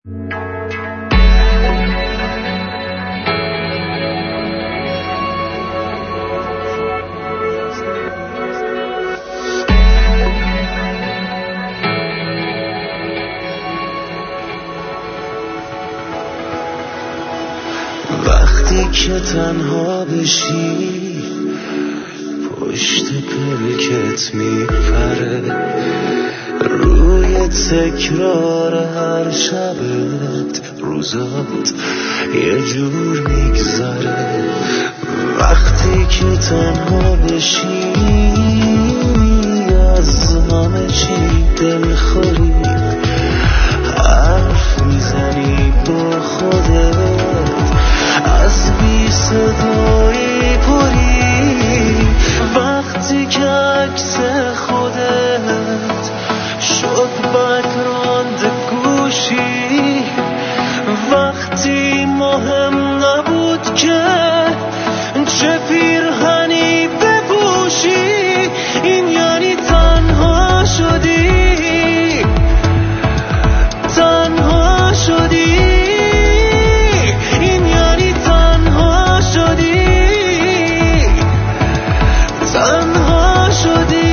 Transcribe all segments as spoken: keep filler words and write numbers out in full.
وقتی که تنها بشی پشت پلکت میپره، روی تکرار هر شبت روزات یه جور میگذره. وقتی که تنها بشی از همه چی دلخوری، حرف میزنی با خودت، از بی صدایی پری. وقتی که عکس خودت شد بکراند گوشی، وقتی مهم نبود که چه پیرهنی بپوشی، این یعنی تنها شدی، تنها شدی، این یعنی تنها شدی، تنها شدی.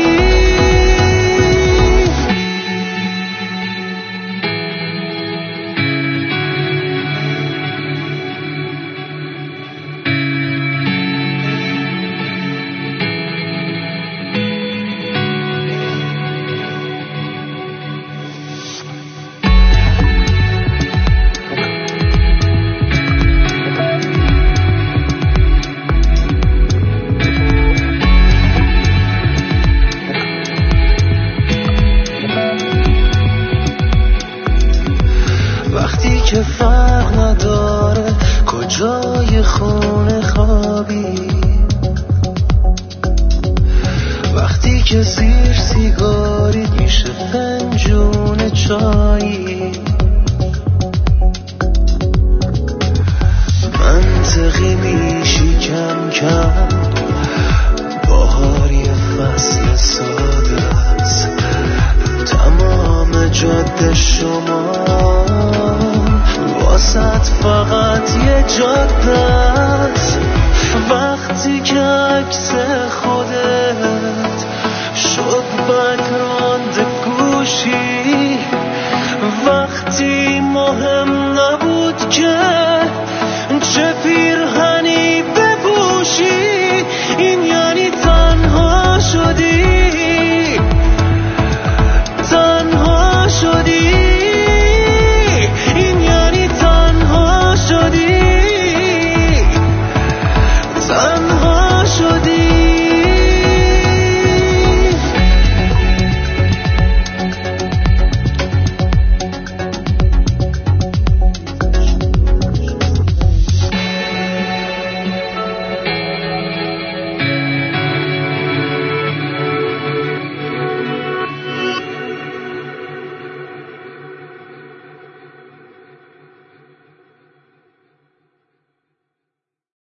وقتی که فرق نداره کجای خونه خوابی، وقتی که زیر سیگاری میشه فنجون چایی، منطقی میشی کم کم، بهاری فصل ساده است، تمام جاده شما واسط فقط یه جاده است. وقتی که عکس خود